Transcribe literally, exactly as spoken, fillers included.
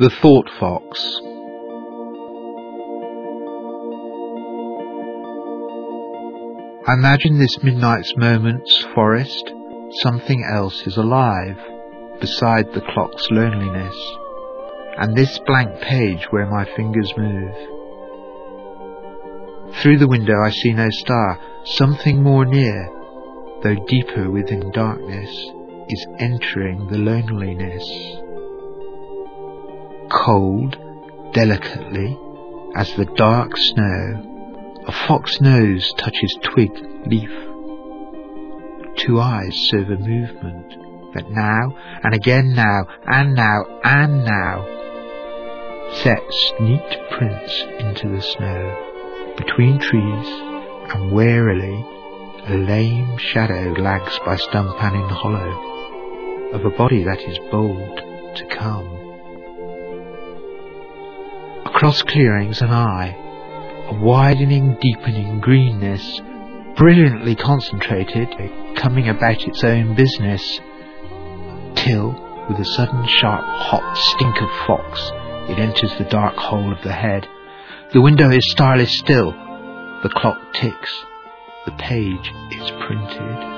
The Thought Fox. I imagine this midnight's moment's forest, something else is alive, beside the clock's loneliness, and this blank page where my fingers move. Through the window I see no star, something more near, though deeper within darkness, is entering the loneliness. Cold, delicately, as the dark snow, a fox nose touches twig, leaf. Two eyes serve a movement that now, and again now, and now, and now, sets neat prints into the snow, between trees, and warily a lame shadow lags by stump and in hollow, of a body that is bold to come. Across clearings an eye, a widening, deepening greenness, brilliantly concentrated, coming about its own business, till, with a sudden sharp hot stink of fox, it enters the dark hole of the head. The window is starless still, the clock ticks, the page is printed.